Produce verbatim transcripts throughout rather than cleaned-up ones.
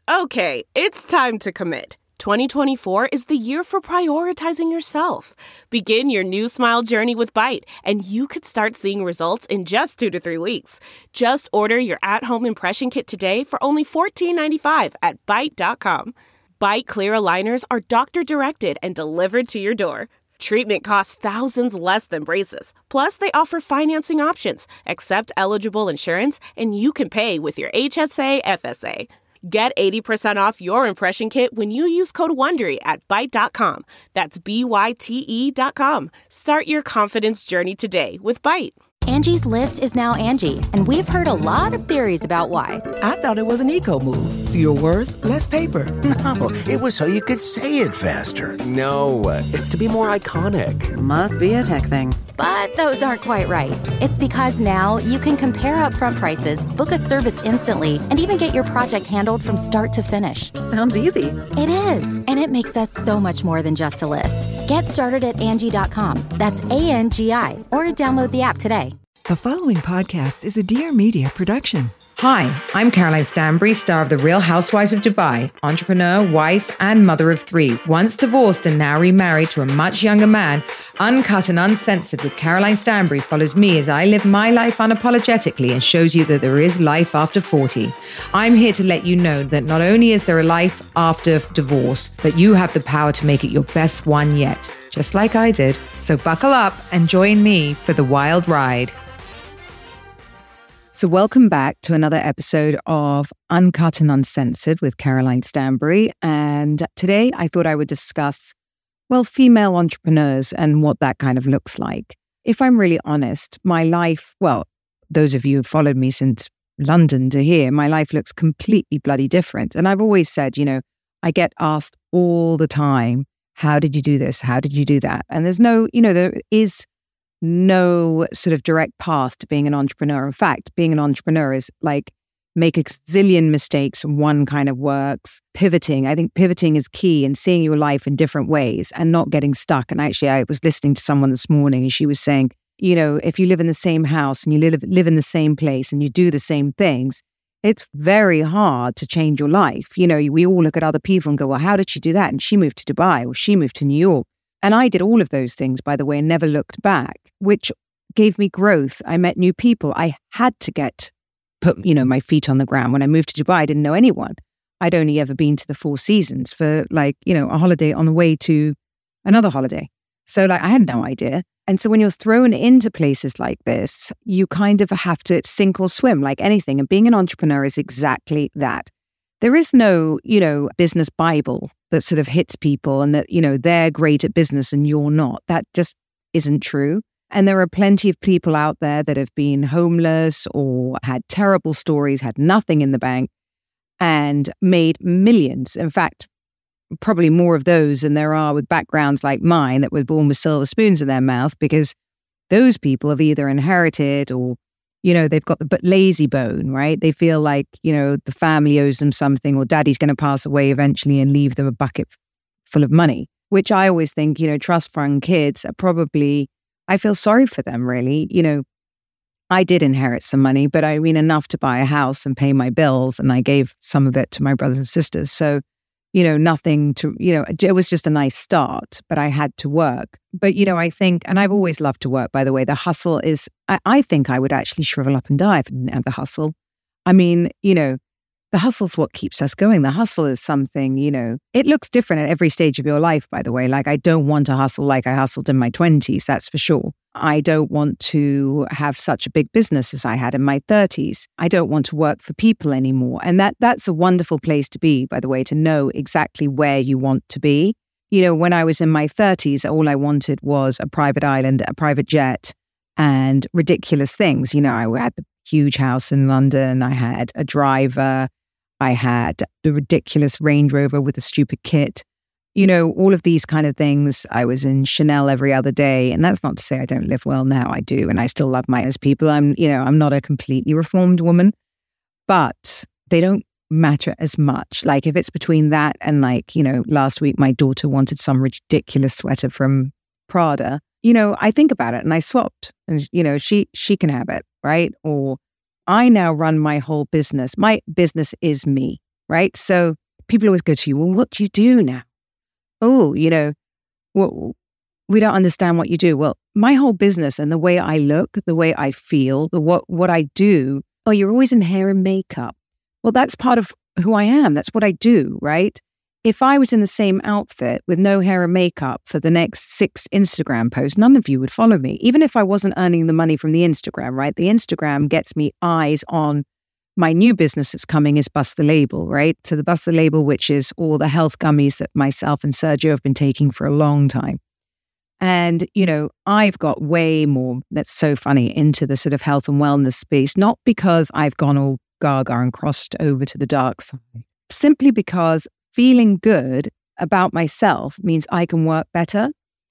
Okay, it's time to commit. twenty twenty-four is the year for prioritizing yourself. Begin your new smile journey with Byte, and you could start seeing results in just two to three weeks. Just order your at-home impression kit today for only fourteen ninety-five at byte dot com. Byte clear aligners are doctor-directed and delivered to your door. Treatment costs thousands less than braces. Plus, they offer financing options, accept eligible insurance, and you can pay with your H S A F S A. Get eighty percent off your impression kit when you use code WONDERY at byte dot com. That's B Y T E dot com. Start your confidence journey today with Byte. Angie's List is now Angie, and we've heard a lot of theories about why. I thought it was an eco move. Fewer words, less paper. No, it was so you could say it faster. No, it's to be more iconic. Must be a tech thing. But those aren't quite right. It's because now you can compare upfront prices, book a service instantly, and even get your project handled from start to finish. Sounds easy. It is, and it makes us so much more than just a list. Get started at Angie dot com. That's A N G I, or download the app today. The following podcast is a Dear Media production. Hi, I'm Caroline Stanbury, star of The Real Housewives of Dubai, entrepreneur, wife, and mother of three. Once divorced and now remarried to a much younger man, Uncut and Uncensored with Caroline Stanbury follows me as I live my life unapologetically and shows you that there is life after forty. I'm here to let you know that not only is there a life after divorce, but you have the power to make it your best one yet, just like I did. So buckle up and join me for the wild ride. So welcome back to another episode of Uncut and Uncensored with Caroline Stanbury. And today I thought I would discuss, well, female entrepreneurs and what that kind of looks like. If I'm really honest, my life, well, those of you who've followed me since London to here, my life looks completely bloody different. And I've always said, you know, I get asked all the time, how did you do this? How did you do that? And there's no, you know, there is no sort of direct path to being an entrepreneur. In fact, being an entrepreneur is like make a zillion mistakes and one kind of works. Pivoting, I think pivoting is key, and seeing your life in different ways and not getting stuck. And actually, I was listening to someone this morning and she was saying, you know, if you live in the same house and you live, live in the same place and you do the same things, it's very hard to change your life. You know, we all look at other people and go, well, how did she do that? And she moved to Dubai or she moved to New York. And I did all of those things, by the way, and never looked back, which gave me growth. I met new people. I had to get, put, you know, my feet on the ground. When I moved to Dubai, I didn't know anyone. I'd only ever been to the Four Seasons for like, you know, a holiday on the way to another holiday. So like, I had no idea. And so when you're thrown into places like this, you kind of have to sink or swim like anything. And being an entrepreneur is exactly that. There is no, you know, business Bible that sort of hits people and that, you know, they're great at business and you're not. That just isn't true. And there are plenty of people out there that have been homeless or had terrible stories, had nothing in the bank and made millions. In fact, probably more of those than there are with backgrounds like mine that were born with silver spoons in their mouth, because those people have either inherited or, you know, they've got the but lazy bone, right? They feel like, you know, the family owes them something or daddy's going to pass away eventually and leave them a bucket full of money, which I always think, you know, trust fund kids are probably, I feel sorry for them, really. You know, I did inherit some money, but I mean enough to buy a house and pay my bills. And I gave some of it to my brothers and sisters. So, you know, nothing to, you know, it was just a nice start, but I had to work. But, you know, I think, and I've always loved to work, by the way, the hustle is, I, I think I would actually shrivel up and die if I didn't have the hustle. I mean, you know, the hustle's what keeps us going. The hustle is something, you know, it looks different at every stage of your life, by the way. Like, I don't want to hustle like I hustled in my twenties, that's for sure. I don't want to have such a big business as I had in my thirties. I don't want to work for people anymore. And that that's a wonderful place to be, by the way, to know exactly where you want to be. You know, when I was in my thirties, all I wanted was a private island, a private jet, and ridiculous things. You know, I had the huge house in London. I had a driver. I had the ridiculous Range Rover with a stupid kit. You know, all of these kind of things. I was in Chanel every other day. And that's not to say I don't live well now. I do. And I still love my as people. I'm, you know, I'm not a completely reformed woman, but they don't matter as much. Like if it's between that and like, you know, last week my daughter wanted some ridiculous sweater from Prada, you know, I think about it and I swapped and, you know, she, she can have it, right? Or I now run my whole business. My business is me. right? So people always go to you, well, what do you do now? Oh, you know, well, we don't understand what you do. Well, my whole business and the way I look, the way I feel, the what what I do, oh, you're always in hair and makeup. Well, that's part of who I am. That's what I do, right? If I was in the same outfit with no hair and makeup for the next six Instagram posts, none of you would follow me. Even if I wasn't earning the money from the Instagram, right? The Instagram gets me eyes on my new business that's coming is Bust the Label, right? So the Bust the Label, which is all the health gummies that myself and Sergio have been taking for a long time. And, you know, I've got way more, that's so funny, into the sort of health and wellness space, not because I've gone all gaga and crossed over to the dark side, simply because feeling good about myself means I can work better.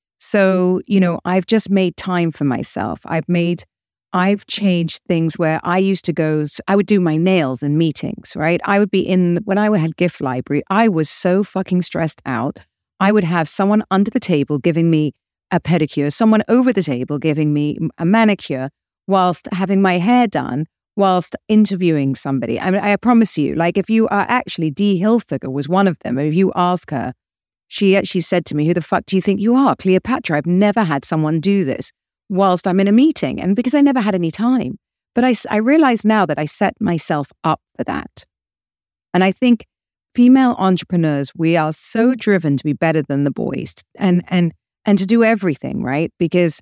So, you know, I've just made time for myself. I've made, I've changed things where I used to go, I would do my nails in meetings, right? I would be in, when I had Gift Library, I was so fucking stressed out. I would have someone under the table giving me a pedicure, someone over the table giving me a manicure whilst having my hair done, whilst interviewing somebody. I mean, I promise you, like if you are actually, Dee Hilfiger was one of them. If you ask her, she actually said to me, who the fuck do you think you are? Cleopatra, I've never had someone do this whilst I'm in a meeting. And because I never had any time. But I, I realize now that I set myself up for that. And I think female entrepreneurs, we are so driven to be better than the boys and, and, and to do everything, right? Because,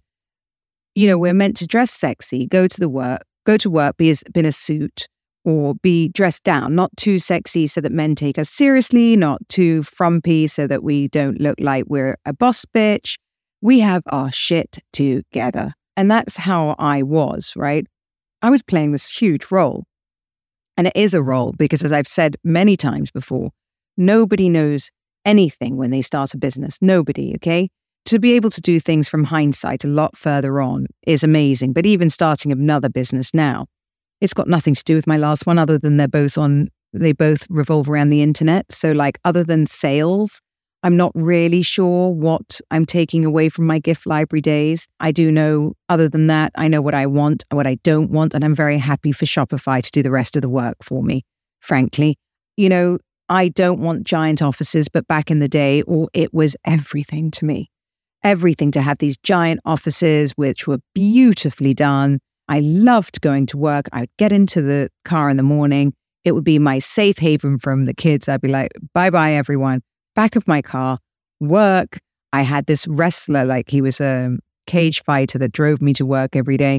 you know, we're meant to dress sexy, go to the work, go to work, be, be in a suit or be dressed down, not too sexy so that men take us seriously, not too frumpy so that we don't look like we're a boss bitch. We have our shit together. And that's how I was, right? I was playing this huge role. And it is a role because, as I've said many times before, nobody knows anything when they start a business. Nobody, okay? To be able to do things from hindsight a lot further on is amazing. But even starting another business now, it's got nothing to do with my last one other than they're both on, they both revolve around the internet. So like other than sales, I'm not really sure what I'm taking away from my Gift Library days. I do know, other than that, I know what I want and what I don't want. And I'm very happy for Shopify to do the rest of the work for me, frankly. You know, I don't want giant offices, but back in the day, or it was everything to me. Everything to have these giant offices, which were beautifully done. I loved going to work. I'd get into the car in the morning. It would be my safe haven from the kids. I'd be like, bye-bye, everyone. Back of my car, work. I had this wrestler, like he was a cage fighter that drove me to work every day.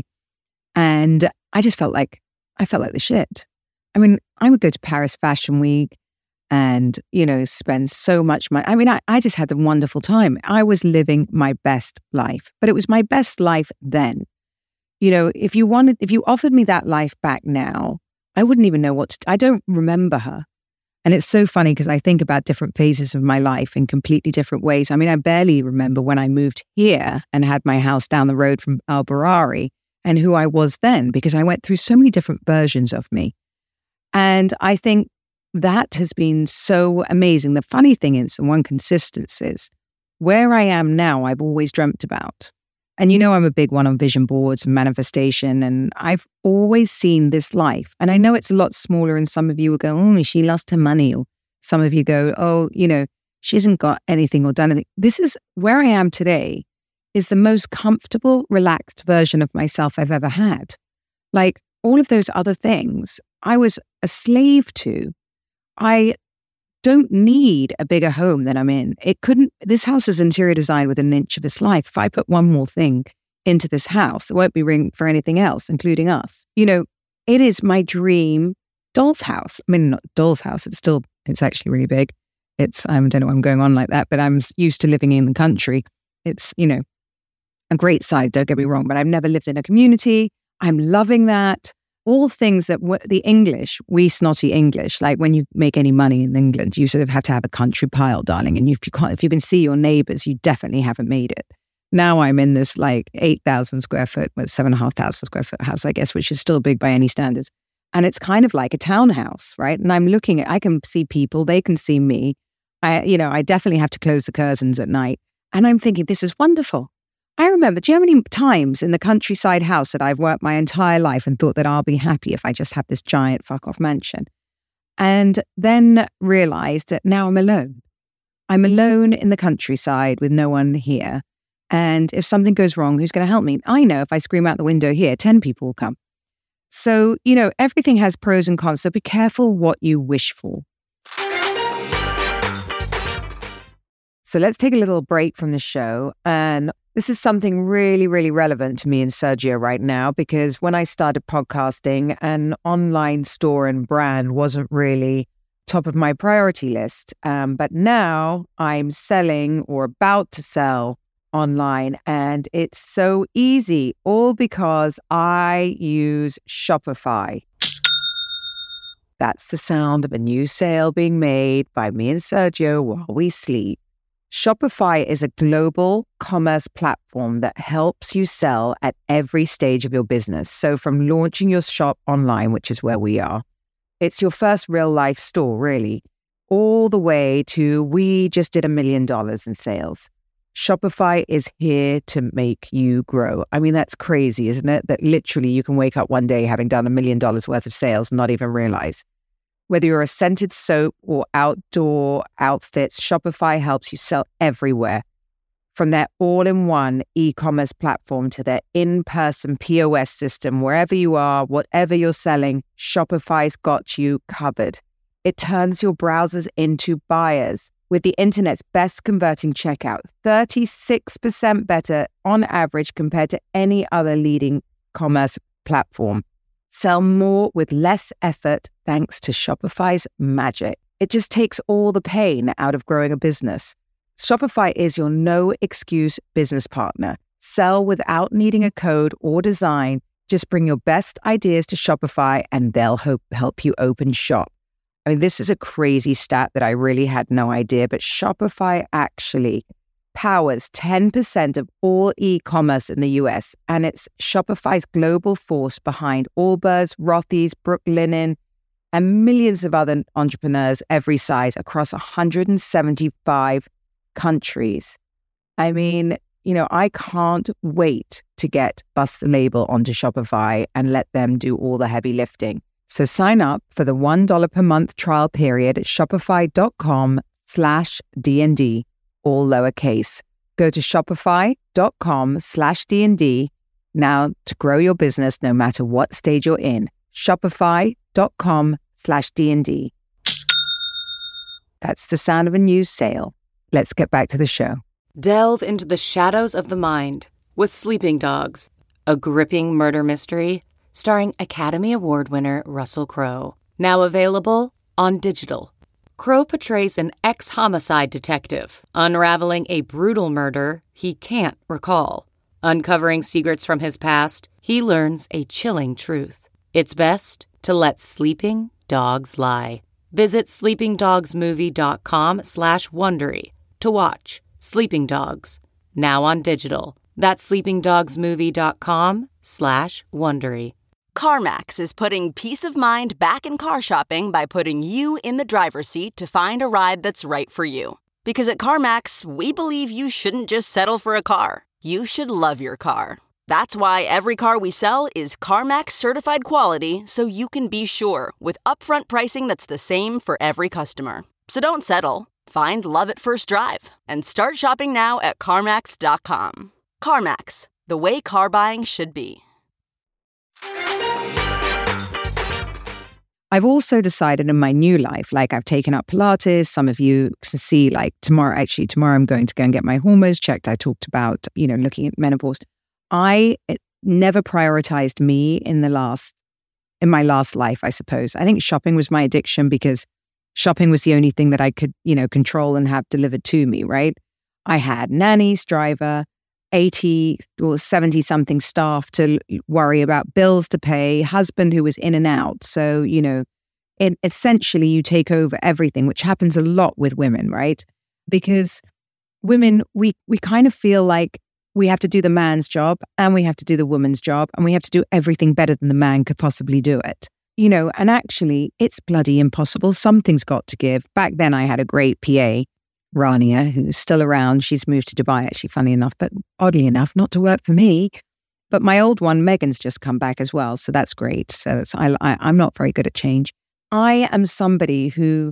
And I just felt like, I felt like the shit. I mean, I would go to Paris Fashion Week and, you know, spend so much money. I mean, I, I just had a wonderful time. I was living my best life, but it was my best life then. You know, if you wanted, if you offered me that life back now, I wouldn't even know what to, I don't remember her. And it's so funny because I think about different phases of my life in completely different ways. I mean, I barely remember when I moved here and had my house down the road from Al Barari and who I was then, because I went through so many different versions of me. And I think that has been so amazing. The funny thing is, and one consistency is, where I am now, I've always dreamt about. And you know, I'm a big one on vision boards and manifestation, and I've always seen this life. And I know it's a lot smaller, and some of you will go, oh, she lost her money. Or some of you go, oh, you know, she hasn't got anything or done anything. This is where I am today, is the most comfortable, relaxed version of myself I've ever had. Like all of those other things, I was a slave to. I don't need a bigger home than I'm in. It couldn't, this house is interior design with an inch of its life. If I put one more thing into this house, there won't be room for anything else, including us. You know, it is my dream doll's house. I mean, not doll's house. It's still, it's actually really big. It's, I don't know why I'm going on like that, but I'm used to living in the country. It's, you know, a great side, don't get me wrong, but I've never lived in a community. I'm loving that. All things that w- the English, we snotty English, like when you make any money in England, you sort of have to have a country pile, darling. And if you can't, if you can see your neighbors, you definitely haven't made it. Now I'm in this like eight thousand square foot, well, seven and a half thousand square foot house, I guess, which is still big by any standards. And it's kind of like a townhouse, right? And I'm looking at, I can see people, they can see me. I, you know, I definitely have to close the curtains at night. And I'm thinking, this is wonderful. I remember, do you know how many times in the countryside house that I've worked my entire life and thought that I'll be happy if I just have this giant fuck off mansion? And then realized that now I'm alone. I'm alone in the countryside with no one here. And if something goes wrong, who's going to help me? I know if I scream out the window here, ten people will come. So, you know, everything has pros and cons. So be careful what you wish for. So let's take a little break from the show. And this is something really, really relevant to me and Sergio right now, because when I started podcasting, an online store and brand wasn't really top of my priority list. Um, but now I'm selling or about to sell online, and it's so easy, all because I use Shopify. That's the sound of a new sale being made by me and Sergio while we sleep. Shopify is a global commerce platform that helps you sell at every stage of your business. So from launching your shop online, which is where we are, it's your first real life store, really, all the way to we just did a million dollars in sales. Shopify is here to make you grow. I mean, that's crazy, isn't it? That literally you can wake up one day having done a million dollars worth of sales and not even realize. Whether you're a scented soap or outdoor outfits, Shopify helps you sell everywhere. From their all-in-one e-commerce platform to their in-person P O S system, wherever you are, whatever you're selling, Shopify's got you covered. It turns your browsers into buyers with the internet's best converting checkout, thirty-six percent better on average compared to any other leading commerce platform. Sell more with less effort thanks to Shopify's magic. It just takes all the pain out of growing a business. Shopify is your no-excuse business partner. Sell without needing a code or design. Just bring your best ideas to Shopify and they'll help help you open shop. I mean, this is a crazy stat that I really had no idea, but Shopify actually powers ten percent of all e-commerce in the U S, and it's Shopify's global force behind Allbirds, Rothy's, Brooklinen, and millions of other entrepreneurs every size across one hundred seventy-five countries. I mean, you know, I can't wait to get Bust the Label onto Shopify and let them do all the heavy lifting. So sign up for the one dollar per month trial period at shopify.com slash D&D, all lowercase. Go to shopify.com slash D&D now to grow your business no matter what stage you're in. Shopify.com slash D&D. That's the sound of a new sale. Let's get back to the show. Delve into the shadows of the mind with Sleeping Dogs, a gripping murder mystery starring Academy Award winner Russell Crowe. Now available on digital. Crowe portrays an ex-homicide detective unraveling a brutal murder he can't recall. Uncovering secrets from his past, he learns a chilling truth. It's best to let sleeping dogs lie. Visit sleepingdogsmovie.com slash Wondery to watch Sleeping Dogs, now on digital. That's sleepingdogsmovie.com slash Wondery. CarMax is putting peace of mind back in car shopping by putting you in the driver's seat to find a ride that's right for you. Because at CarMax, we believe you shouldn't just settle for a car. You should love your car. That's why every car we sell is CarMax certified quality, so you can be sure with upfront pricing that's the same for every customer. So don't settle. Find love at first drive and start shopping now at CarMax dot com. CarMax, the way car buying should be. I've also decided in my new life, like I've taken up Pilates. Some of you can see, like tomorrow, actually tomorrow I'm going to go and get my hormones checked. I talked about, you know, looking at menopause. I never prioritized me in the last, in my last life, I suppose. I think shopping was my addiction because shopping was the only thing that I could, you know, control and have delivered to me, right? I had nannies, driver, eighty or seventy something staff to worry about, bills to pay, husband who was in and out. So, you know, it, essentially you take over everything, which happens a lot with women, right? Because women, we, we kind of feel like we have to do the man's job and we have to do the woman's job and we have to do everything better than the man could possibly do it. You know, and actually it's bloody impossible. Something's got to give. Back then I had a great P A, Rania, who's still around. She's moved to Dubai, actually, funny enough, but oddly enough, not to work for me. But my old one, Megan's just come back as well. So that's great. So that's, I, I, I'm not very good at change. I am somebody who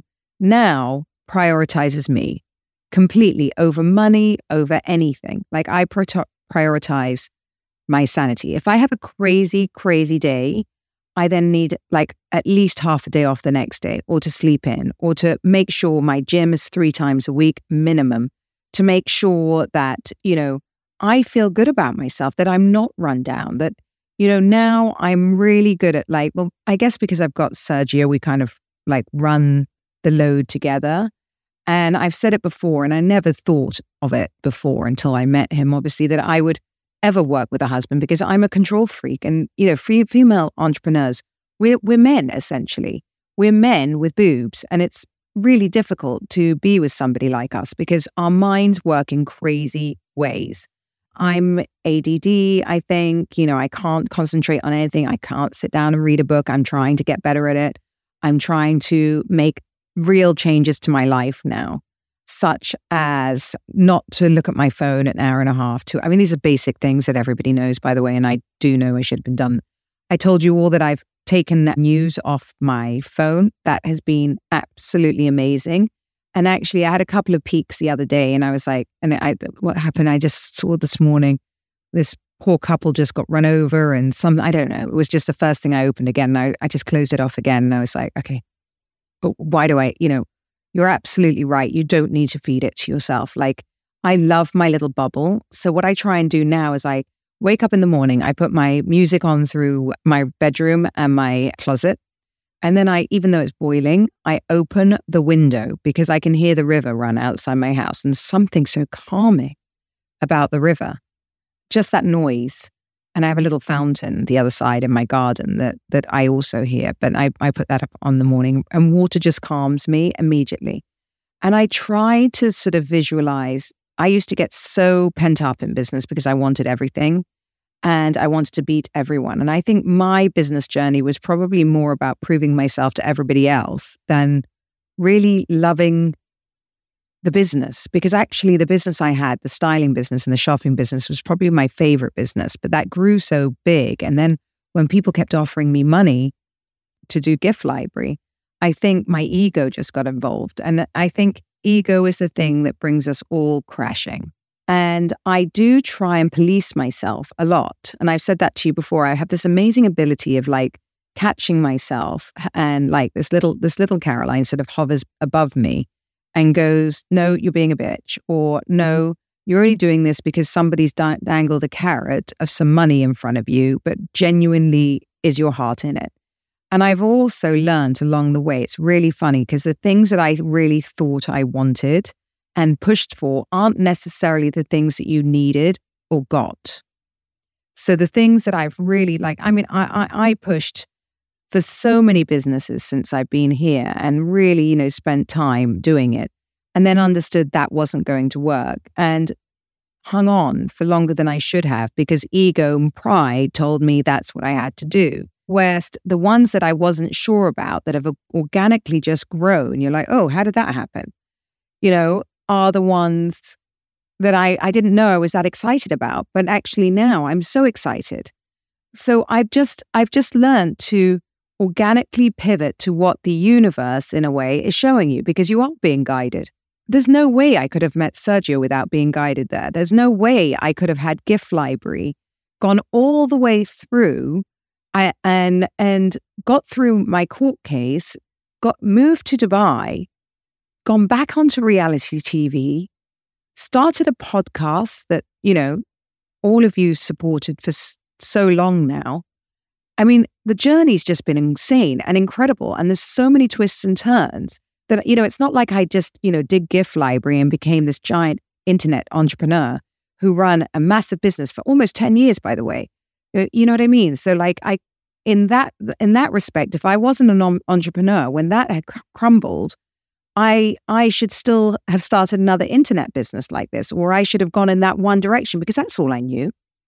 now prioritizes me completely over money, over anything. Like I pro- prioritize my sanity. If I have a crazy, crazy day, I then need like at least half a day off the next day, or to sleep in, or to make sure my gym is three times a week minimum, to make sure that, you know, I feel good about myself, that I'm not run down, that, you know, now I'm really good at like, well, I guess because I've got Sergio, we kind of like run the load together. And I've said it before, and I never thought of it before until I met him, obviously, that I would ever work with a husband, because I'm a control freak. And, you know, free, female entrepreneurs, we're, we're men, essentially. We're men with boobs. And it's really difficult to be with somebody like us because our minds work in crazy ways. I'm A D D, I think. You know, I can't concentrate on anything. I can't sit down and read a book. I'm trying to get better at it. I'm trying to make real changes to my life now, such as not to look at my phone an hour and a half to, I mean, these are basic things that everybody knows, by the way, and I do know I should have been done. I told you all that I've taken news off my phone. That has been absolutely amazing. And actually, I had a couple of peaks the other day, and I was like, and I, what happened? I just saw this morning, this poor couple just got run over, and some, I don't know, it was just the first thing I opened again. And I, I just closed it off again. And I was like, okay, but why do I, you know, you're absolutely right. You don't need to feed it to yourself. Like, I love my little bubble. So what I try and do now is I wake up in the morning, I put my music on through my bedroom and my closet. And then I, even though it's boiling, I open the window because I can hear the river run outside my house. And something so calming about the river, just that noise. And I have a little fountain the other side in my garden that that I also hear. But I, I put that up on the morning, and water just calms me immediately. And I try to sort of visualize. I used to get so pent up in business because I wanted everything. And I wanted to beat everyone. And I think my business journey was probably more about proving myself to everybody else than really loving the business. Because actually the business I had, the styling business and the shopping business, was probably my favorite business. But that grew so big. And then when people kept offering me money to do Gift Library, I think my ego just got involved. And I think ego is the thing that brings us all crashing. And I do try and police myself a lot. And I've said that to you before. I have this amazing ability of like catching myself, and like this little, this little Caroline sort of hovers above me and goes, no, you're being a bitch. Or no, you're only doing this because somebody's da- dangled a carrot of some money in front of you, but genuinely is your heart in it? And I've also learned along the way, it's really funny because the things that I really thought I wanted and pushed for aren't necessarily the things that you needed or got. So the things that I've really like, I mean, I, I, I pushed for so many businesses since I've been here and really, you know, spent time doing it, and then understood that wasn't going to work and hung on for longer than I should have because ego and pride told me that's what I had to do. Whereas the ones that I wasn't sure about that have organically just grown, you're like, oh, how did that happen? You know, are the ones that I, I didn't know I was that excited about, but actually now I'm so excited. So I've just I've just learned to organically pivot to what the universe in a way is showing you, because you are being guided. There's no way I could have met Sergio without being guided there. There's no way I could have had Gift Library, gone all the way through I, and and got through my court case, got moved to Dubai, gone back onto reality T V, started a podcast that, you know, all of you supported for s- so long now. I mean, the journey's just been insane and incredible. And there's so many twists and turns that, you know, it's not like I just, you know, did Gift Library and became this giant internet entrepreneur who ran a massive business for almost ten years, by the way. You know what I mean? So like I, in that, in that respect, if I wasn't an entrepreneur, when that had cr- crumbled, I I should still have started another internet business like this, or I should have gone in that one direction because that's all I knew.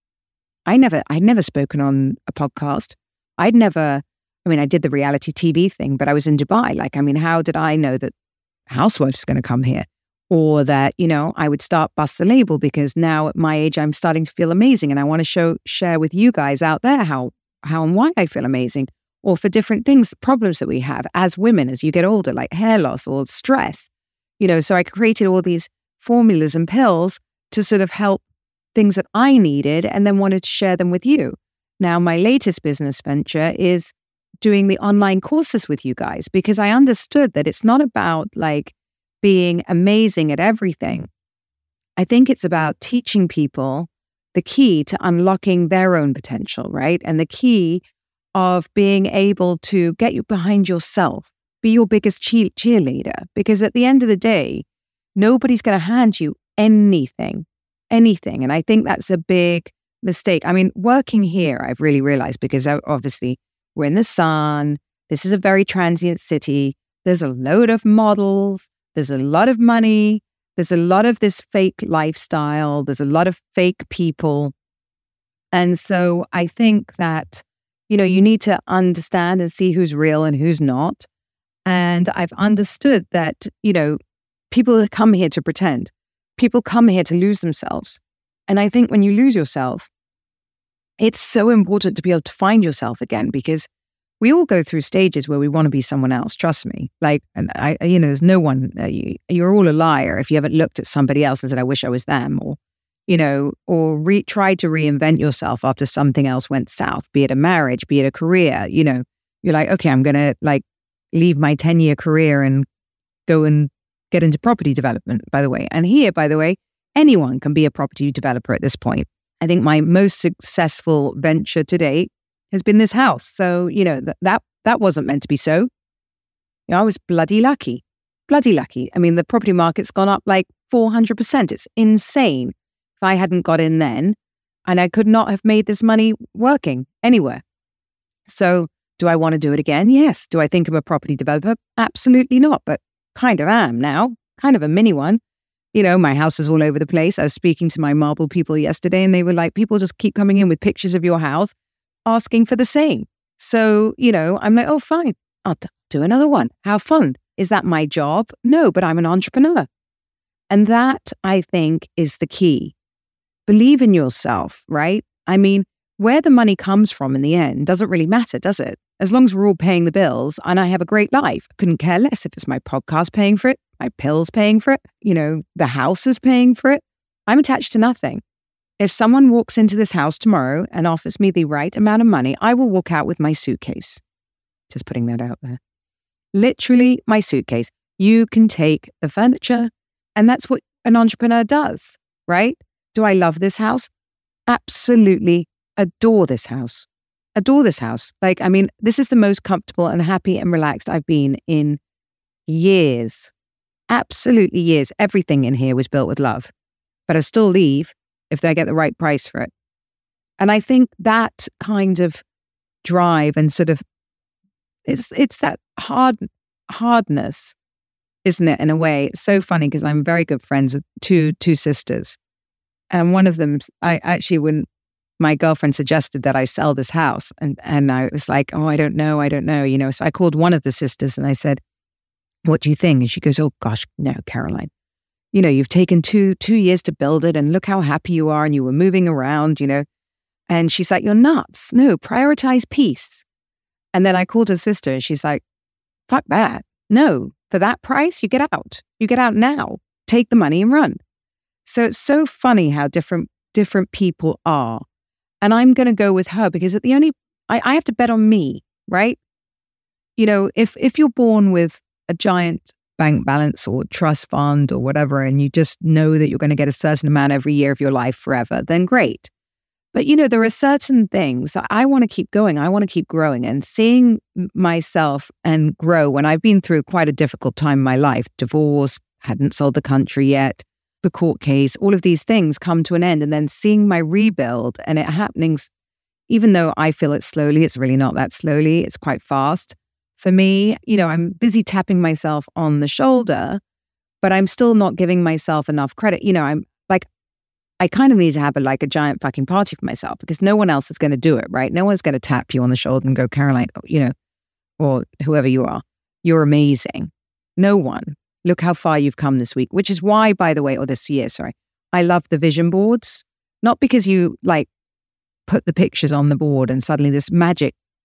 I never, I'd never spoken on a podcast. I'd never, I mean, I did the reality T V thing, but I was in Dubai. Like, I mean, how did I know that Housewives is going to come here? Or that, you know, I would start Bust the Label because now at my age, I'm starting to feel amazing. And I want to show, share with you guys out there how, how and why I feel amazing. or for different things, problems that we have as women as you get older, like hair loss or stress. You know, so I created all these formulas and pills to sort of help things that I needed and then wanted to share them with you. Now, my latest business venture is doing the online courses with you guys, because I understood that it's not about like being amazing at everything. I think it's about teaching people the key to unlocking their own potential, right? And the key of being able to get you behind yourself, be your biggest cheer- cheerleader. Because at the end of the day, nobody's going to hand you anything, anything. And I think that's a big mistake. I mean, working here, I've really realized, because obviously we're in the sun. This is a very transient city. There's a load of models. There's a lot of money. There's a lot of this fake lifestyle. There's a lot of fake people. And so I think that, you know, you need to understand and see who's real and who's not. And I've understood that, you know, people come here to pretend. People come here to lose themselves. And I think when you lose yourself, it's so important to be able to find yourself again, because we all go through stages where we want to be someone else. Trust me. Like, and I, you know, there's no one, uh, you, you're all a liar if you haven't looked at somebody else and said, I wish I was them, or, you know, or re- try to reinvent yourself after something else went south, be it a marriage, be it a career. You know, you're like, okay, I'm going to like leave my ten year career and go and get into property development, by the way. And here, by the way, anyone can be a property developer at this point. I think my most successful venture to date has been this house. So, you know, th- that that wasn't meant to be so. You know, I was bloody lucky, bloody lucky. I mean, the property market's gone up like four hundred percent. It's insane. If I hadn't got in then, and I could not have made this money working anywhere. So do I want to do it again? Yes. Do I think I'm a property developer? Absolutely not, but kind of am now, kind of a mini one. You know, my house is all over the place. I was speaking to my marble people yesterday and they were like, people just keep coming in with pictures of your house, asking for the same. So, you know, I'm like, oh, fine, I'll d- do another one. How fun. Is that my job? No, but I'm an entrepreneur. And that, I think, is the key. Believe in yourself, right? I mean, where the money comes from in the end doesn't really matter, does it? As long as we're all paying the bills and I have a great life, I couldn't care less if it's my podcast paying for it, my pills paying for it, you know, the house is paying for it. I'm attached to nothing. If someone walks into this house tomorrow and offers me the right amount of money, I will walk out with my suitcase. Just putting that out there. Literally my suitcase. You can take the furniture, and that's what an entrepreneur does, right? Do I love this house? Absolutely adore this house. Adore this house. Like, I mean, this is the most comfortable and happy and relaxed I've been in years. Absolutely years. Everything in here was built with love. But I still leave if they get the right price for it. And I think that kind of drive and sort of, it's it's that hard hardness, isn't it, in a way? It's so funny because I'm very good friends with two two sisters. And one of them, I actually, when my girlfriend suggested that I sell this house, and, and I was like, oh, I don't know, I don't know, you know. So I called one of the sisters and I said, what do you think? And she goes, oh gosh, no, Caroline. You know, you've taken two two years to build it and look how happy you are and you were moving around, you know. And she's like, you're nuts. No, prioritize peace. And then I called her sister and she's like, fuck that. No, for that price, you get out. You get out now. Take the money and run. So it's so funny how different different people are. And I'm going to go with her because at the only, I, I have to bet on me, right? You know, if if you're born with a giant bank balance or trust fund or whatever, and you just know that you're going to get a certain amount every year of your life forever, then great. But, you know, there are certain things that I want to keep going. I want to keep growing and seeing myself and grow when I've been through quite a difficult time in my life. Divorce, hadn't sold the country yet, the court case, all of these things come to an end. And then seeing my rebuild and it happening, even though I feel it slowly, it's really not that slowly. It's quite fast. For me, you know, I'm busy tapping myself on the shoulder, but I'm still not giving myself enough credit. You know, I'm like, I kind of need to have a, like a giant fucking party for myself because no one else is going to do it, right? No one's going to tap you on the shoulder and go, Caroline, you know, or whoever you are, you're amazing. No one. Look how far you've come this week, which is why, by the way, or this year, sorry, I love the vision boards. Not because you like put the pictures on the board and suddenly this magic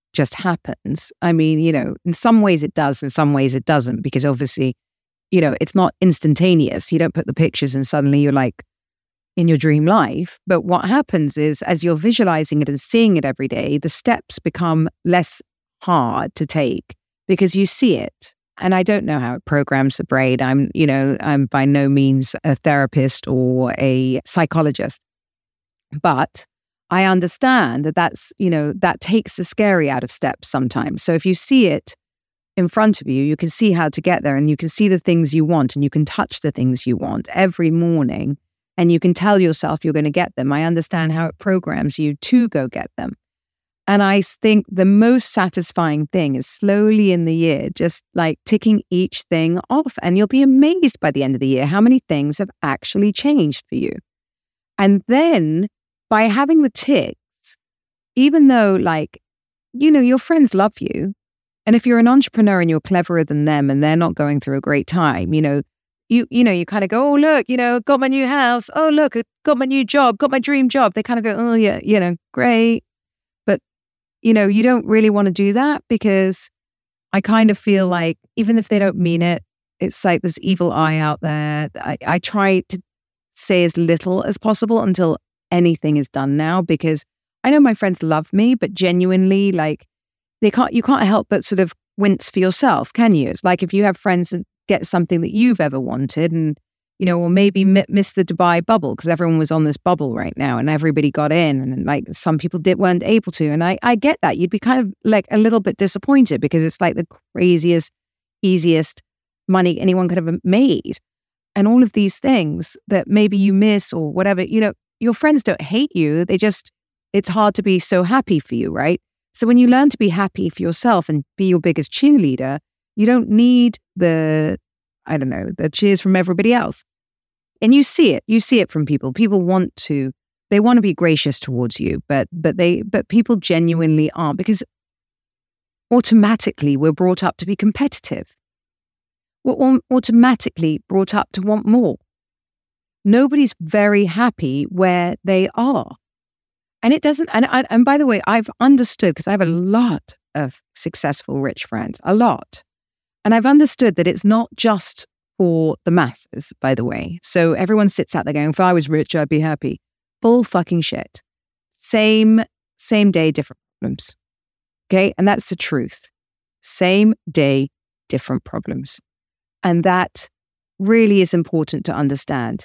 just happens. I mean, you know, in some ways it does, in some ways it doesn't, because obviously, you know, it's not instantaneous. You don't put the pictures and suddenly you're like in your dream life. But what happens is, as you're visualizing it and seeing it every day, the steps become less hard to take because you see it. And I don't know how it programs the brain. I'm, you know, I'm by no means a therapist or a psychologist, but I understand that that's, you know, that takes the scary out of steps sometimes. So if you see it in front of you, you can see how to get there, and you can see the things you want, and you can touch the things you want every morning, and you can tell yourself you're going to get them. I understand how it programs you to go get them. And I think the most satisfying thing is slowly in the year, just like ticking each thing off, and you'll be amazed by the end of the year how many things have actually changed for you. And then by having the ticks, even though, like, you know, your friends love you, and if you're an entrepreneur and you're cleverer than them and they're not going through a great time, you know, you you know, you kind of go, oh, look, you know, got my new house. Oh, look, I got my new job, got my dream job. They kind of go, oh, yeah, you know, great. But, you know, you don't really want to do that, because I kind of feel like even if they don't mean it, it's like this evil eye out there. I, I try to say as little as possible until anything is done now, because I know my friends love me, but genuinely, like, they can't, you can't help but sort of wince for yourself, can you? It's like if you have friends that get something that you've ever wanted, and, you know, or maybe m- miss the Dubai bubble, because everyone was on this bubble right now and everybody got in, and like some people did, weren't able to. And I, I get that. You'd be kind of like a little bit disappointed, because it's like the craziest, easiest money anyone could have made. And all of these things that maybe you miss or whatever, you know, your friends don't hate you. They just, it's hard to be so happy for you, right? So when you learn to be happy for yourself and be your biggest cheerleader, you don't need the, I don't know, the cheers from everybody else. And you see it, you see it from people. People want to, they want to be gracious towards you, but but they, but people genuinely aren't, because automatically we're brought up to be competitive. We're automatically brought up to want more. Nobody's very happy where they are. And it doesn't, and, and by the way, I've understood, because I have a lot of successful rich friends, a lot. And I've understood that it's not just for the masses, by the way. So everyone sits out there going, if I was rich, I'd be happy. Bull fucking shit. Same, same day, different problems. Okay. And that's the truth. Same day, different problems. And that really is important to understand.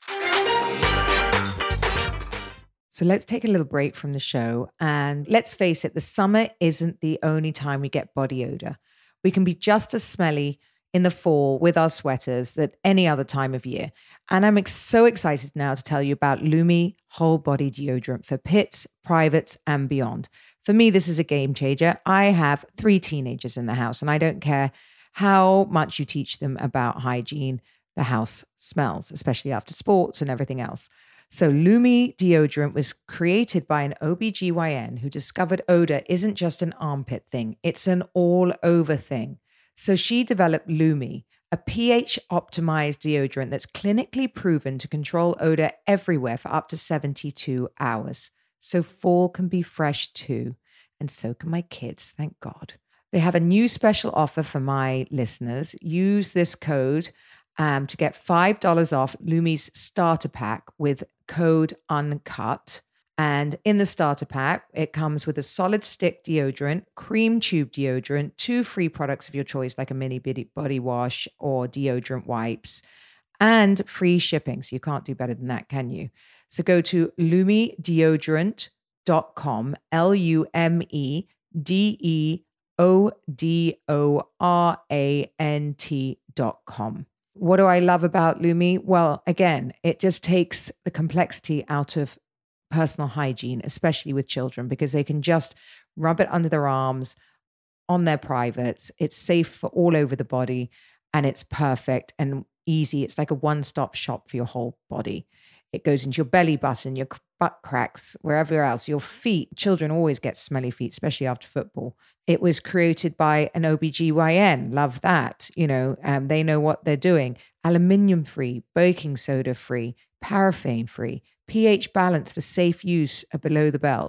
So let's take a little break from the show, and let's face it, the summer isn't the only time we get body odor. We can be just as smelly in the fall with our sweaters that any other time of year. And I'm ex- so excited now to tell you about Lume Whole Body Deodorant for pits, privates, and beyond. For me, this is a game changer. I have three teenagers in the house, and I don't care how much you teach them about hygiene, the house smells, especially after sports and everything else. So Lume deodorant was created by an O B G Y N who discovered odor isn't just an armpit thing, it's an all-over thing. So she developed Lume, a pH-optimized deodorant that's clinically proven to control odor everywhere for up to seventy-two hours. So fall can be fresh too, and so can my kids, thank God. They have a new special offer for my listeners. Use this code Um, to get five dollars off Lume's starter pack with code UNCUT. And in the starter pack, it comes with a solid stick deodorant, cream tube deodorant, two free products of your choice, like a mini body wash or deodorant wipes, and free shipping. So you can't do better than that, can you? So go to lume deodorant dot com, L U M E D E O D O R A N T dot com. What do I love about Lume? Well, again, it just takes the complexity out of personal hygiene, especially with children, because they can just rub it under their arms, on their privates. It's safe for all over the body, and it's perfect and easy. It's like a one-stop shop for your whole body. It goes into your belly button, your butt cracks, wherever else, your feet. Children always get smelly feet, especially after football. It was created by an O B G Y N. Love that. You know, um, they know what they're doing. Aluminium free, baking soda free, paraffin free, pH balance for safe use below the belt.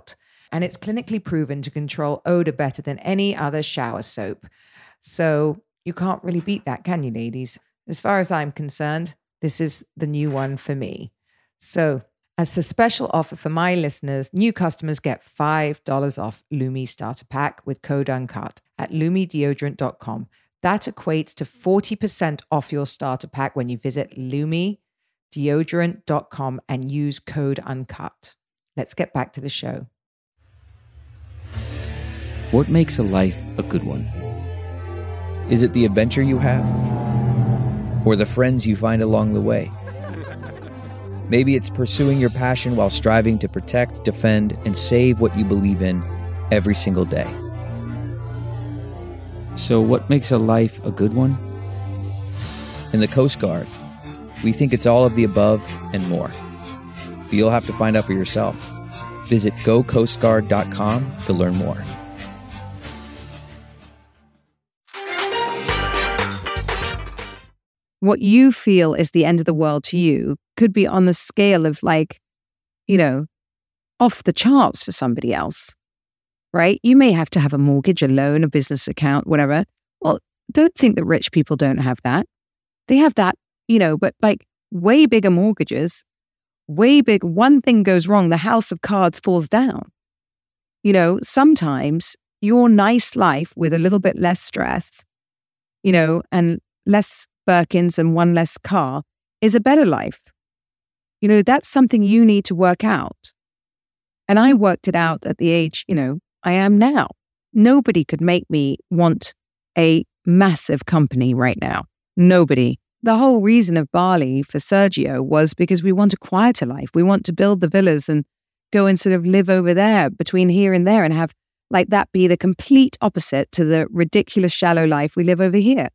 and it's clinically proven to control odor better than any other shower soap. So you can't really beat that, can you, ladies? As far as I'm concerned, this is the new one for me. So as a special offer for my listeners, new customers get five dollars off Lumi Starter Pack with code UNCUT at lumi deodorant dot com. That equates to forty percent off your starter pack when you visit lumi deodorant dot com and use code UNCUT. Let's get back to the show. What makes a life a good one? Is it the adventure you have? Or the friends you find along the way? Maybe it's pursuing your passion while striving to protect, defend, and save what you believe in every single day. So what makes a life a good one? In the Coast Guard, we think it's all of the above and more. But you'll have to find out for yourself. Visit go coast guard dot com to learn more. What you feel is the end of the world to you could be on the scale of like, you know, off the charts for somebody else, right? You may have to have a mortgage, a loan, a business account, whatever. Well, don't think that rich people don't have that. They have that, you know, but like way bigger mortgages, way big. One thing goes wrong, the house of cards falls down. You know, sometimes your nice life with a little bit less stress, you know, and less Birkins and one less car is a better life. You know, that's something you need to work out. And I worked it out at the age, you know, I am now. Nobody could make me want a massive company right now. Nobody. The whole reason of Bali for Sergio was because we want a quieter life. We want to build the villas and go and sort of live over there between here and there and have like that be the complete opposite to the ridiculous shallow life we live over here.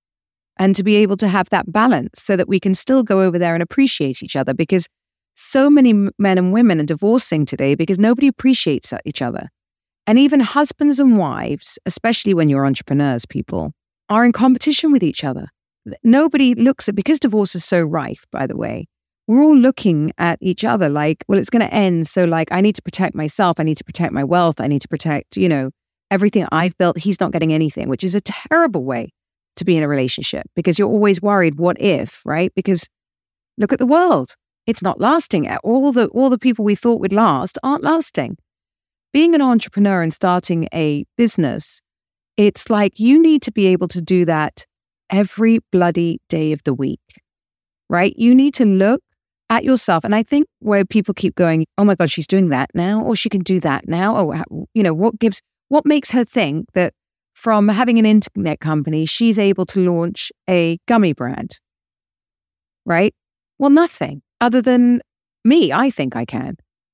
And to be able to have that balance so that we can still go over there and appreciate each other, because so many men and women are divorcing today because nobody appreciates each other. And even husbands and wives, especially when you're entrepreneurs, people, are in competition with each other. Nobody looks at, because divorce is so rife, by the way, we're all looking at each other like, well, it's going to end. So like, I need to protect myself. I need to protect my wealth. I need to protect, you know, everything I've built. He's not getting anything, which is a terrible way to be in a relationship, because you're always worried, what if, right? Because look at the world. It's not lasting. All the all the people we thought would last aren't lasting. Being an entrepreneur and starting a business, it's like you need to be able to do that every bloody day of the week, right? You need to look at yourself. And I think where people keep going, oh my God, she's doing that now, or she can do that now, or, you know, what gives, what makes her think that from having an internet company, she's able to launch a gummy brand, right? Well, nothing other than me. I think I can.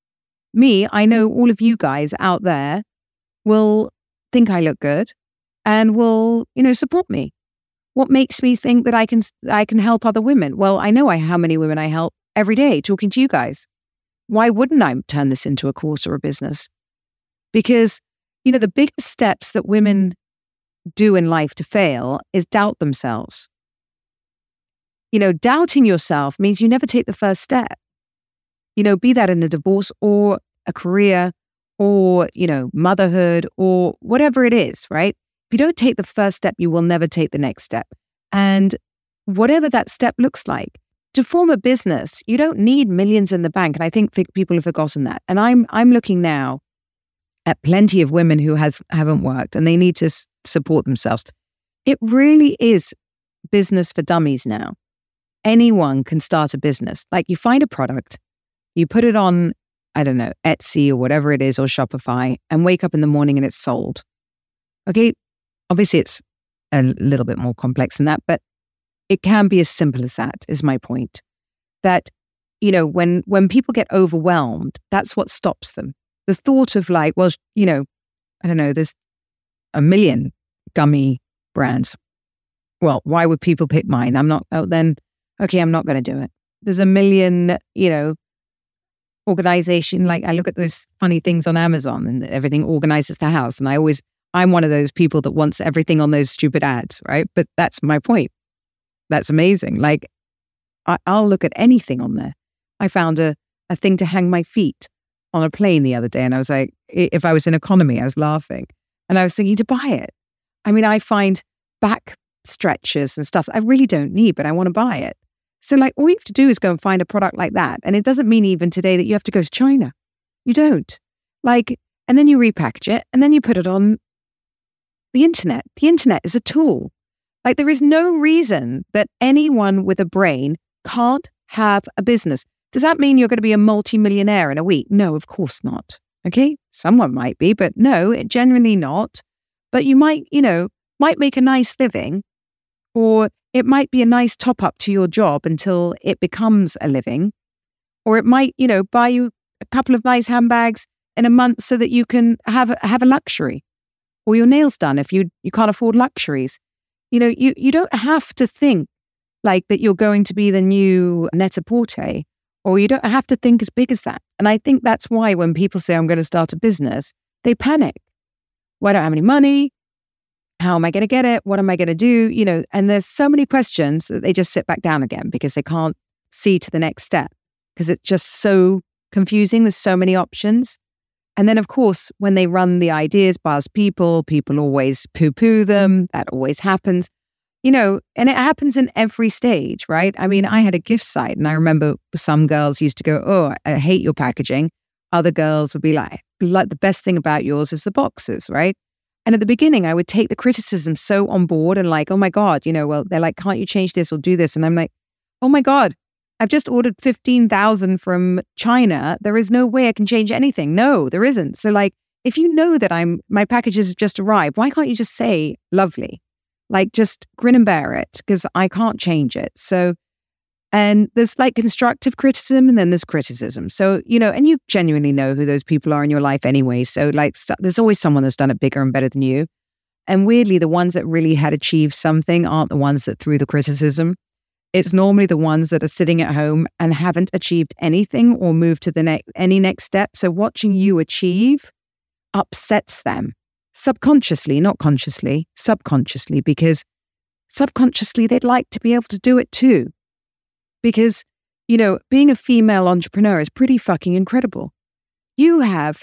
Me, I know all of you guys out there will think I look good and will, you know, support me. What makes me think that I can I can help other women? Well, I know I, how many women I help every day talking to you guys. Why wouldn't I turn this into a course or a business? Because, you know, the biggest steps that women do in life to fail is doubt themselves. You know, doubting yourself means you never take the first step. You know, be that in a divorce or a career or, you know, motherhood or whatever it is, right? If you don't take the first step, you will never take the next step. And whatever that step looks like, to form a business, you don't need millions in the bank. And I think people have forgotten that. And I'm I'm looking now at plenty of women who has haven't worked and they need to s- support themselves. It really is business for dummies now. Anyone can start a business. Like you find a product, you put it on, I don't know, Etsy or whatever it is, or Shopify, and wake up in the morning and it's sold. Okay, obviously it's a little bit more complex than that, but it can be as simple as that, is my point. That, you know, when when people get overwhelmed, that's what stops them. The thought of like, well, you know, I don't know, there's a million gummy brands. Well, why would people pick mine? I'm not, oh, then, okay, I'm not going to do it. There's a million, you know, organization. Like I look at those funny things on Amazon and everything organizes the house. And I always, I'm one of those people that wants everything on those stupid ads, right? But that's my point. That's amazing. Like I, I'll look at anything on there. I found a, a thing to hang my feet on a plane the other day and I was like, if I was in economy, I was laughing. And I was thinking to buy it. I mean, I find back stretchers and stuff I really don't need, but I want to buy it. So like all you have to do is go and find a product like that. And it doesn't mean even today that you have to go to China. You don't. Like, and then you repackage it and then you put it on the internet. The internet is a tool. Like there is no reason that anyone with a brain can't have a business. Does that mean you're going to be a multi-millionaire in a week? No, of course not. Okay. Someone might be, but no, it generally not. But you might, you know, might make a nice living, or it might be a nice top up to your job until it becomes a living, or it might, you know, buy you a couple of nice handbags in a month so that you can have a, have a luxury, or your nails done if you you can't afford luxuries. You know, you you don't have to think like that you're going to be the new Net-a-Porter, or you don't have to think as big as that. And I think that's why when people say, I'm going to start a business, they panic. Well, I don't have any money. How am I going to get it? What am I going to do? You know, and there's so many questions that they just sit back down again because they can't see to the next step because it's just so confusing. There's so many options. And then, of course, when they run the ideas past people, people always poo-poo them. That always happens. You know, and it happens in every stage, right? I mean, I had a gift site and I remember some girls used to go, oh, I hate your packaging. Other girls would be like, like the best thing about yours is the boxes, right? And at the beginning, I would take the criticism so on board and like, oh my God, you know, well, they're like, can't you change this or do this? And I'm like, oh my God, I've just ordered fifteen thousand from China. There is no way I can change anything. No, there isn't. So like, if you know that I'm, my packages have just arrived, why can't you just say lovely? Like just grin and bear it because I can't change it. So, and there's like constructive criticism and then there's criticism. So, you know, and you genuinely know who those people are in your life anyway. So like st- there's always someone that's done it bigger and better than you. And weirdly, the ones that really had achieved something aren't the ones that threw the criticism. It's normally the ones that are sitting at home and haven't achieved anything or moved to the next, any next step. So watching you achieve upsets them. Subconsciously, not consciously, subconsciously, because subconsciously they'd like to be able to do it too. Because, you know, being a female entrepreneur is pretty fucking incredible. You have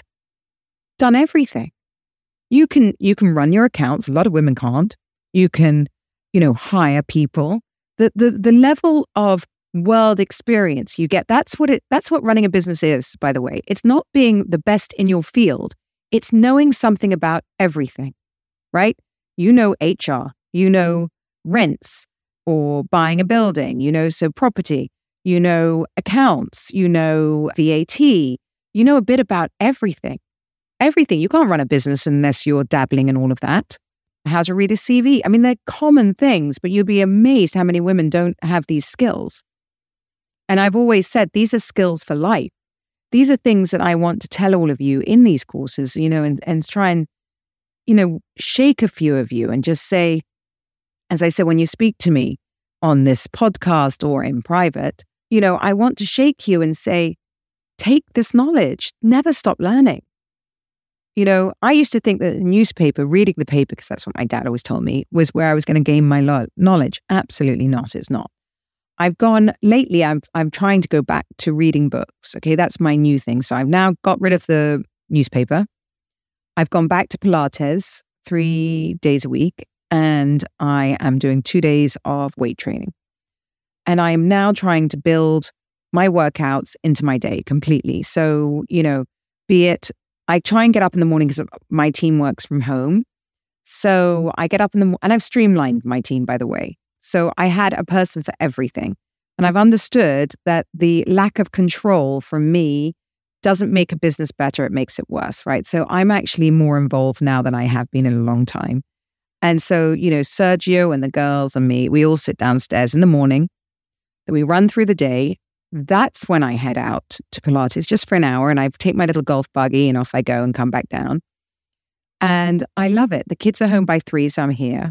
done everything. You can you can run your accounts. A lot of women can't. You can, you know, hire people. The the the level of world experience you get, that's what it that's what running a business is, by the way. It's not being the best in your field. It's knowing something about everything, right? You know H R, you know rents or buying a building, you know, so property, you know accounts, you know V A T, you know a bit about everything. Everything. You can't run a business unless you're dabbling in all of that. How to read a C V. I mean, they're common things, but you'll be amazed how many women don't have these skills. And I've always said, these are skills for life. These are things that I want to tell all of you in these courses, you know, and, and try and, you know, shake a few of you and just say, as I said, when you speak to me on this podcast or in private, you know, I want to shake you and say, take this knowledge, never stop learning. You know, I used to think that the newspaper, reading the paper, because that's what my dad always told me, was where I was going to gain my lo- knowledge. Absolutely not. It's not. I've gone, lately, I'm I'm trying to go back to reading books. Okay, that's my new thing. So I've now got rid of the newspaper. I've gone back to Pilates three days a week, and I am doing two days of weight training. And I am now trying to build my workouts into my day completely. So, you know, be it, I try and get up in the morning because my team works from home. So I get up in the morning, and I've streamlined my team, by the way. So I had a person for everything. And I've understood that the lack of control from me doesn't make a business better, it makes it worse, right? So I'm actually more involved now than I have been in a long time. And so, you know, Sergio and the girls and me, we all sit downstairs in the morning, then we run through the day. That's when I head out to Pilates just for an hour, and I take my little golf buggy and off I go and come back down. And I love it. The kids are home by three, so I'm here.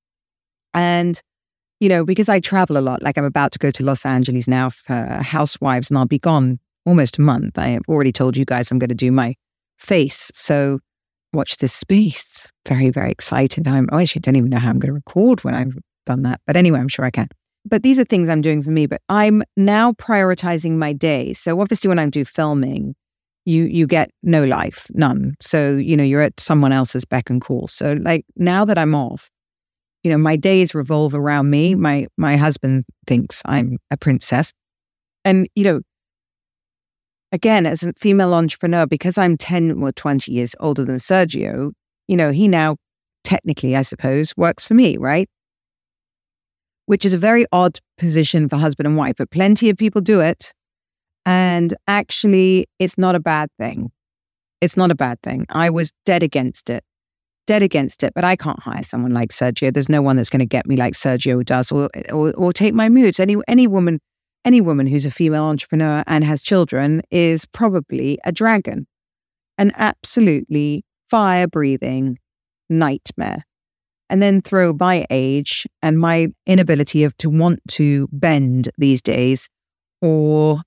And you know, because I travel a lot, like I'm about to go to Los Angeles now for Housewives, and I'll be gone almost a month. I have already told you guys I'm going to do my face. So watch this space. Very, very excited. I'm, oh, actually, I don't even know how I'm going to record when I've done that. But anyway, I'm sure I can. But these are things I'm doing for me. But I'm now prioritizing my day. So obviously when I do filming, you you get no life, none. So, you know, you're at someone else's beck and call. So like now that I'm off, you know, my days revolve around me. My my husband thinks I'm a princess. And, you know, again, as a female entrepreneur, because I'm ten or twenty years older than Sergio, you know, he now technically, I suppose, works for me, right? Which is a very odd position for husband and wife, but plenty of people do it. And actually, it's not a bad thing. It's not a bad thing. I was dead against it, dead against it, but I can't hire someone like Sergio. There's no one that's going to get me like Sergio does or, or, or take my moods. Any, any woman, any woman who's a female entrepreneur and has children is probably a dragon, an absolutely fire-breathing nightmare. And then throw my age and my inability of to want to bend these days, or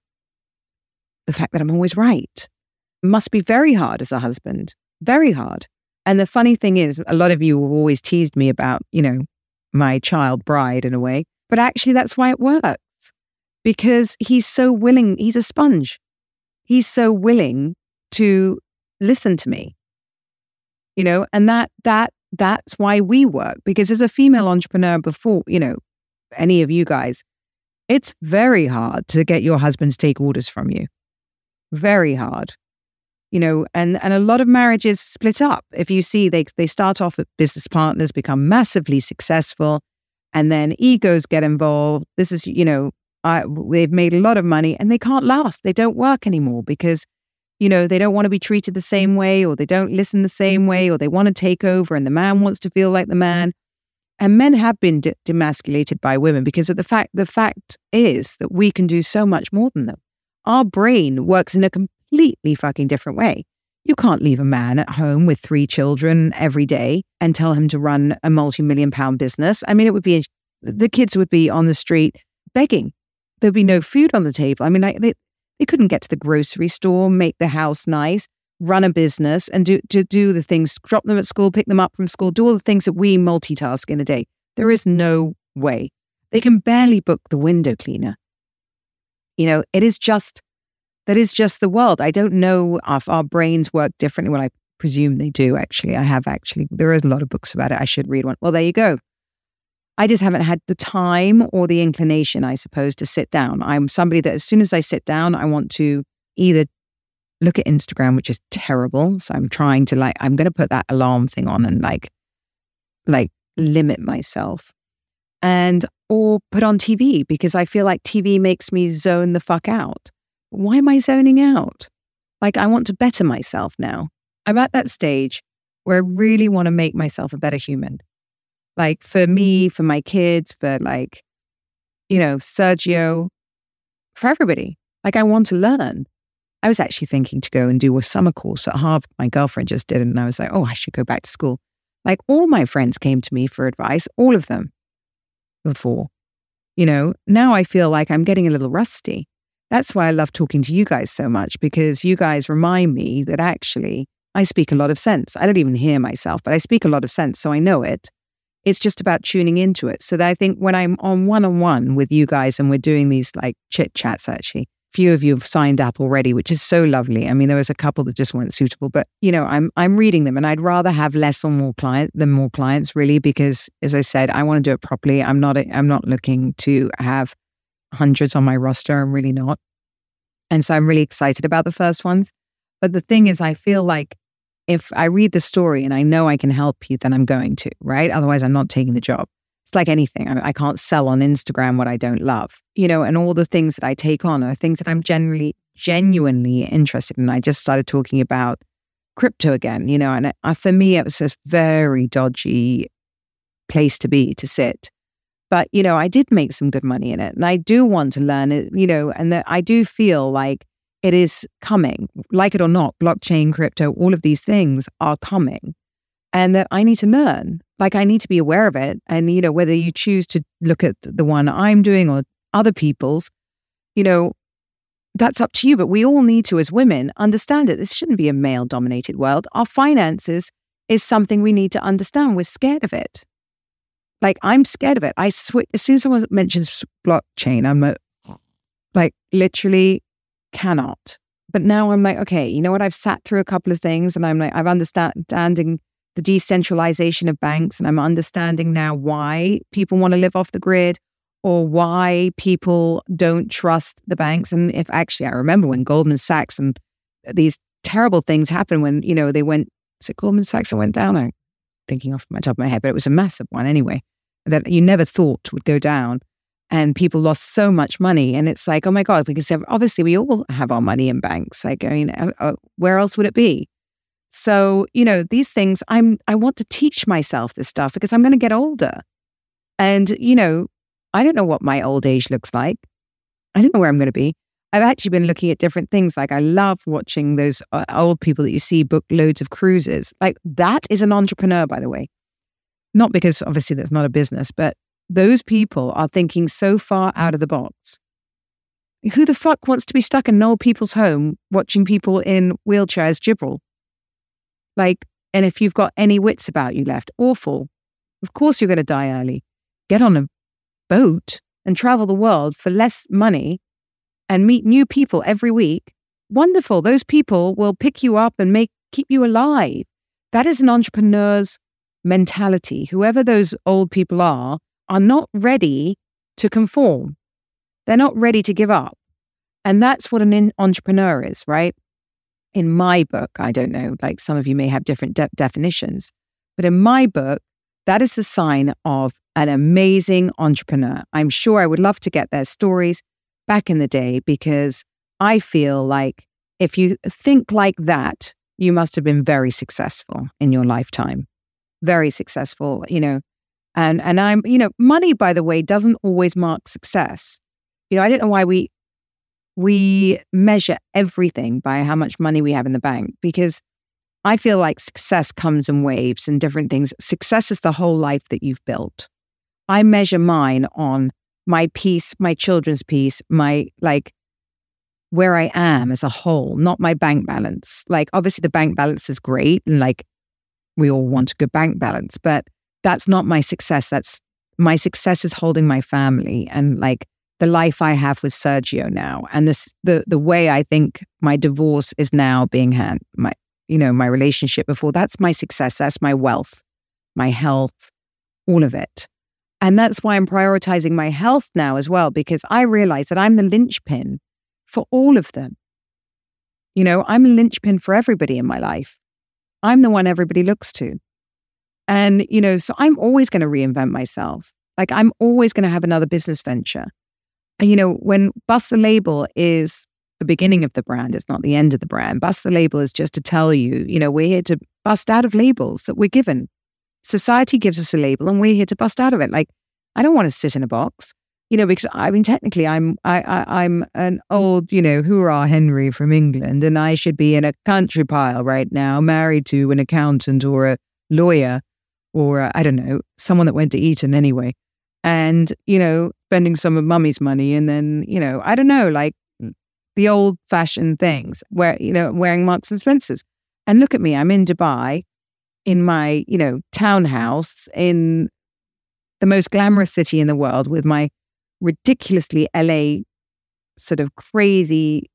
the fact that I'm always right. It must be very hard as a husband, very hard. And the funny thing is, a lot of you have always teased me about, you know, my child bride in a way, but actually that's why it works. Because he's so willing, he's a sponge. He's so willing to listen to me, you know, and that, that, that's why we work. Because as a female entrepreneur before, you know, any of you guys, it's very hard to get your husband to take orders from you. Very hard, you know, and, and a lot of marriages split up. If you see, they, they start off as business partners, become massively successful, and then egos get involved. This is, you know, I, they've made a lot of money and they can't last. They don't work anymore because, you know, they don't want to be treated the same way, or they don't listen the same way, or they want to take over and the man wants to feel like the man. And men have been de- demasculated by women because of the fact, the fact is that we can do so much more than them. Our brain works in a completely fucking different way. You can't leave a man at home with three children every day and tell him to run a multi-million pound business. I mean, it would be, the kids would be on the street begging. There'd be no food on the table. I mean, like, they, they couldn't get to the grocery store, make the house nice, run a business and do, do, do the things, drop them at school, pick them up from school, do all the things that we multitask in a day. There is no way. They can barely book the window cleaner. You know, it is just, that is just the world. I don't know if our brains work differently. Well, I presume they do, actually. I have actually, there are a lot of books about it. I should read one. Well, there you go. I just haven't had the time or the inclination, I suppose, to sit down. I'm somebody that as soon as I sit down, I want to either look at Instagram, which is terrible. So I'm trying to like, I'm going to put that alarm thing on and like, like limit myself, and, or put on T V, because I feel like T V makes me zone the fuck out. Why am I zoning out? Like, I want to better myself now. I'm at that stage where I really want to make myself a better human. Like for me, for my kids, for like, you know, Sergio, for everybody. Like, I want to learn. I was actually thinking to go and do a summer course at Harvard. My girlfriend just did it, and I was like, oh, I should go back to school. Like, all my friends came to me for advice, all of them before. You know, now I feel like I'm getting a little rusty. That's why I love talking to you guys so much, because you guys remind me that actually I speak a lot of sense. I don't even hear myself, but I speak a lot of sense, so I know it. It's just about tuning into it. So that I think when I'm on one-on-one with you guys and we're doing these like chit chats, actually, few of you have signed up already, which is so lovely. I mean, there was a couple that just weren't suitable, but you know, I'm I'm reading them, and I'd rather have less or more client than more clients, really, because as I said, I want to do it properly. I'm not a, I'm not looking to have hundreds on my roster. I'm really not. And so I'm really excited about the first ones. But the thing is, I feel like if I read the story and I know I can help you, then I'm going to, right? Otherwise, I'm not taking the job. It's like anything. I, I can't sell on Instagram what I don't love, you know, and all the things that I take on are things that I'm generally, genuinely interested in. I just started talking about crypto again, you know, and it, uh, for me, it was this very dodgy place to be, to sit. But, you know, I did make some good money in it, and I do want to learn it, you know, and that I do feel like it is coming, like it or not, blockchain, crypto, all of these things are coming, and that I need to learn. Like, I need to be aware of it. And, you know, whether you choose to look at the one I'm doing or other people's, you know, that's up to you. But we all need to, as women, understand it. This shouldn't be a male-dominated world. Our finances is something we need to understand. We're scared of it. Like, I'm scared of it. I switch as soon as someone mentions blockchain, I'm a, like, literally cannot But now I'm like, okay, you know what? I've sat through a couple of things and I'm like, I'm understanding the decentralization of banks, and I'm understanding now why people want to live off the grid or why people don't trust the banks. And if actually, I remember when Goldman Sachs and these terrible things happened when, you know, they went, is it Goldman Sachs that went down? I'm thinking off my top of my head, but it was a massive one anyway, that you never thought would go down. And people lost so much money. And it's like, oh my God, because obviously we all have our money in banks. Like, I mean, uh, where else would it be? So, you know, these things, I'm, I want to teach myself this stuff because I'm going to get older. And, you know, I don't know what my old age looks like. I don't know where I'm going to be. I've actually been looking at different things. Like, I love watching those uh, old people that you see book loads of cruises. Like, that is an entrepreneur, by the way. Not because obviously that's not a business, but those people are thinking so far out of the box. Who the fuck wants to be stuck in an old people's home watching people in wheelchairs gibble? Like, and if you've got any wits about you left, awful. Of course you're going to die early. Get on a boat and travel the world for less money and meet new people every week. Wonderful. Those people will pick you up and make keep you alive. That is an entrepreneur's mentality. Whoever those old people are, are not ready to conform. They're not ready to give up. And that's what an entrepreneur is, right? In my book, I don't know, like some of you may have different de- definitions, but in my book, that is the sign of an amazing entrepreneur. I'm sure I would love to get their stories back in the day, because I feel like if you think like that, you must have been very successful in your lifetime. Very successful, you know. And and I'm, you know, money, by the way, doesn't always mark success. You know, I don't know why we we measure everything by how much money we have in the bank, because I feel like success comes in waves and different things. Success is the whole life that you've built. I measure mine on my peace, my children's peace, my, like, where I am as a whole, not my bank balance. Like, obviously the bank balance is great, and like, we all want a good bank balance, but that's not my success. That's my success is holding my family and like the life I have with Sergio now. And this, the, the way I think my divorce is now being had, my, you know, my relationship before, that's my success. That's my wealth, my health, all of it. And that's why I'm prioritizing my health now as well, because I realize that I'm the linchpin for all of them. You know, I'm a linchpin for everybody in my life. I'm the one everybody looks to. And, you know, so I'm always going to reinvent myself. Like, I'm always going to have another business venture. And, you know, when Bust the Label is the beginning of the brand, it's not the end of the brand. Bust the Label is just to tell you, you know, we're here to bust out of labels that we're given. Society gives us a label and we're here to bust out of it. Like, I don't want to sit in a box, you know, because I mean, technically I'm, I, I, I'm an old, you know, hoorah Henry from England, and I should be in a country pile right now, married to an accountant or a lawyer or a, I don't know, someone that went to Eton anyway. And, you know, spending some of mummy's money and then, you know, I don't know, like the old fashioned things where, you know, wearing Marks and Spencer's. And look at me, I'm in Dubai in my, you know, townhouse in the most glamorous city in the world with my ridiculously L A sort of crazy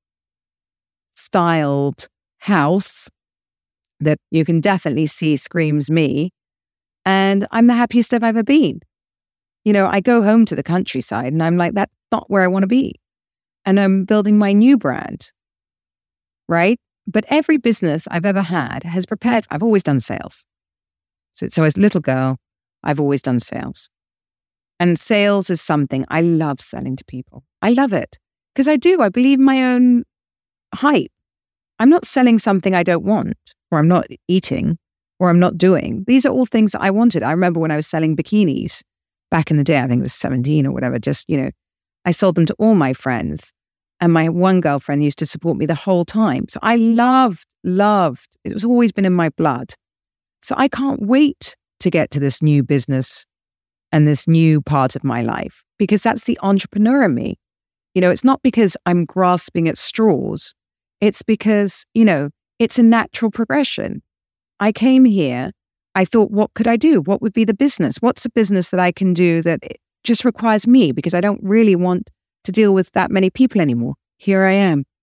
styled house that you can definitely see screams me. And I'm the happiest I've ever been. You know, I go home to the countryside and I'm like, that's not where I want to be. And I'm building my new brand, right? But every business I've ever had has prepared. I've always done sales. So, so as a little girl, I've always done sales. And sales is something I love selling to people. I love it because I do. I believe in my own hype. I'm not selling something I don't want, or I'm not eating, or I'm not doing. These are all things that I wanted. I remember when I was selling bikinis back in the day, I think it was seventeen or whatever, just, you know, I sold them to all my friends. And my one girlfriend used to support me the whole time. So I loved, loved, it was always been in my blood. So I can't wait to get to this new business and this new part of my life, because that's the entrepreneur in me. You know, it's not because I'm grasping at straws. It's because, you know, it's a natural progression. I came here, I thought, what could I do? What would be the business? What's a business that I can do that just requires me? Because I don't really want to deal with that many people anymore. Here I am.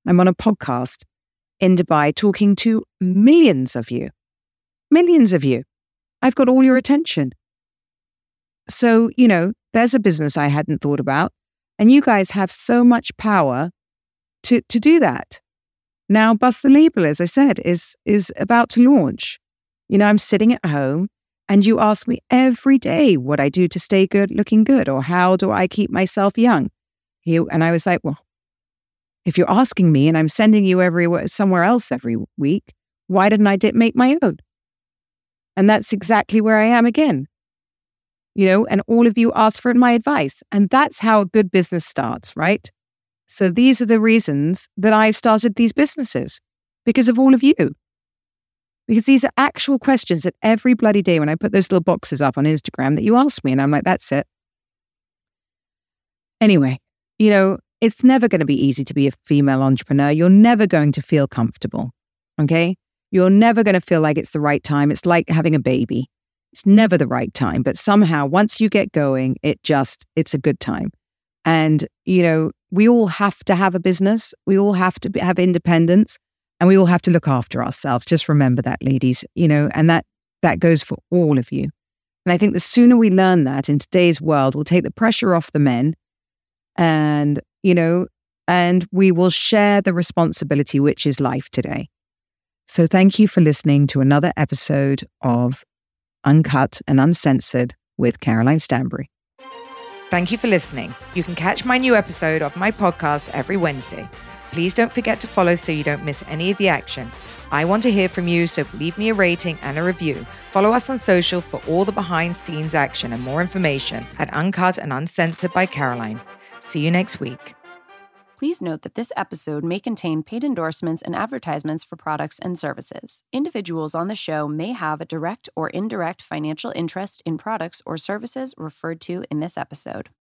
I'm on a podcast in Dubai talking to millions of you. Millions of you. I've got all your attention. So, you know, there's a business I hadn't thought about. And you guys have so much power to, to do that. Now, Bust the Label, as I said, is, is about to launch. You know, I'm sitting at home and you ask me every day what I do to stay good, looking good, or how do I keep myself young? You, and I was like, well, if you're asking me and I'm sending you everywhere, somewhere else every week, why didn't I dip make my own? And that's exactly where I am again. You know, and all of you ask for my advice. And that's how a good business starts, right? So these are the reasons that I've started these businesses, because of all of you. Because these are actual questions that every bloody day when I put those little boxes up on Instagram that you ask me, and I'm like, that's it. Anyway, you know, it's never going to be easy to be a female entrepreneur. You're never going to feel comfortable, okay? You're never going to feel like it's the right time. It's like having a baby. It's never the right time, but somehow once you get going, it just, it's a good time. And, you know, we all have to have a business. We all have to be, have independence, and we all have to look after ourselves. Just remember that, ladies, you know, and that, that goes for all of you. And I think the sooner we learn that in today's world, we'll take the pressure off the men and, you know, and we will share the responsibility, which is life today. So thank you for listening to another episode of Uncut and Uncensored with Caroline Stanbury. Thank you for listening. You can catch my new episode of my podcast every Wednesday. Please don't forget to follow so you don't miss any of the action. I want to hear from you, so leave me a rating and a review. Follow us on social for all the behind-scenes action and more information at Uncut and Uncensored by Caroline. See you next week. Please note that this episode may contain paid endorsements and advertisements for products and services. Individuals on the show may have a direct or indirect financial interest in products or services referred to in this episode.